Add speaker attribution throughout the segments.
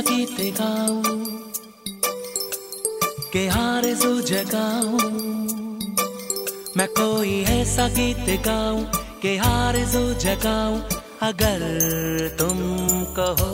Speaker 1: गीत गाऊं के आरज़ू जगाऊं, मैं कोई ऐसा गीत गाऊं के आरज़ू जगाऊं, अगर तुम कहो।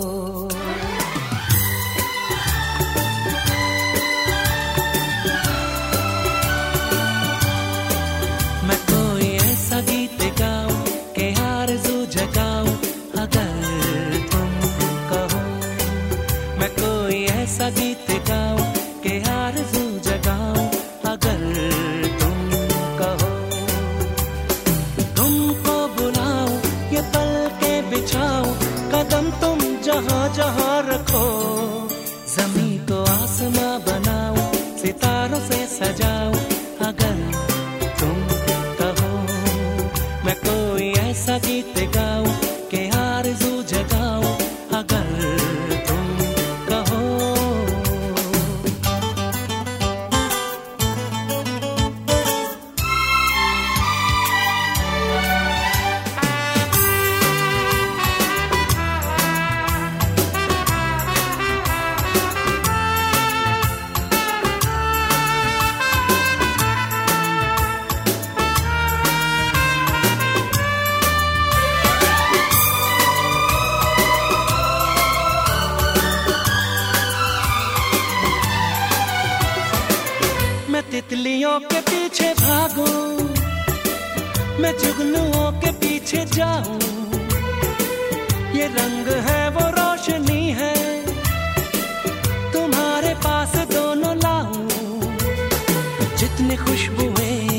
Speaker 1: मैं कोई ऐसा गीत गाऊं के आरज़ू जगाऊं, अगर तुम कहो। मैं कोई ऐसा गीत गाऊं के आरज़ू जगाऊं, अगर तुम कहो। तुमको बुलाऊं, ये पलके बिछाऊं, कदम तुम जहां जहां रखो। ज़मीं को आसमां बनाऊं, सितारों से सजाऊं, अगर तुम कहो। मैं कोई ऐसा गीत गाऊं के आरज़ू जगाऊं, अगर तुम कहो। मैं तितलियों के पीछे भागूं, मैं जुगनुओं के पीछे जाऊं, ये रंग है वो रोशनी है, तुम्हारे पास दोनों लाऊं। जितनी खुशबुएं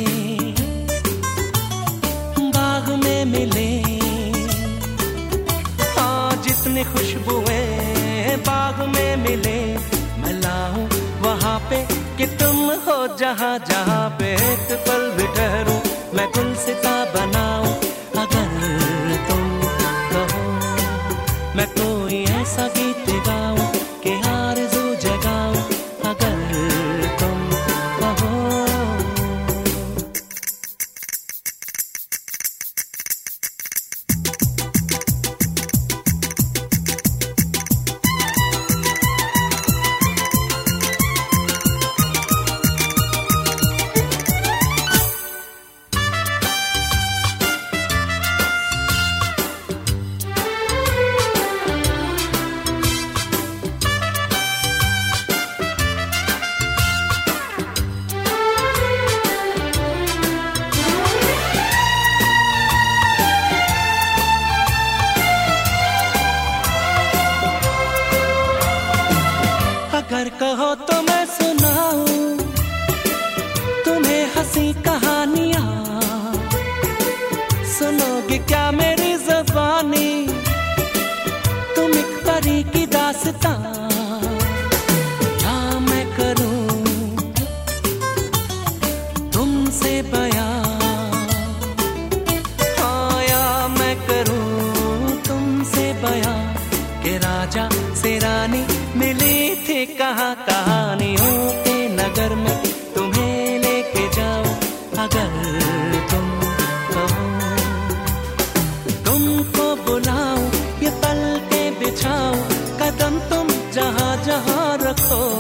Speaker 1: बाग में मिले, हाँ जितनी खुशबुएं बाग में मिले, मैं लाऊं वहाँ पे कि तुम हो जहाँ जहाँ पे एक पल भी ठहरूं, मैं गुलसिता बनाऊं, अगर तुम कहो। मैं कोई ऐसा गीत गाऊं कि आरज़ू जगाऊं, अगर तुम कहो। अगर कहो तो मैं सुनाऊं तुम्हें हंसी कहानियां, सुनोगे क्या मेरी ज़बानी, तुम एक परी की दास्तां। या मैं करूं तुमसे बयां, हाँ या मैं करूं तुमसे बयां, के राजा से रानी मिली थी कहाँ कहानियों के नगर में, तुम्हें लेके जाऊं, अगर तुम कहो। तुमको बुलाऊं, ये पलके बिछाऊं, कदम तुम जहाँ जहाँ रखो।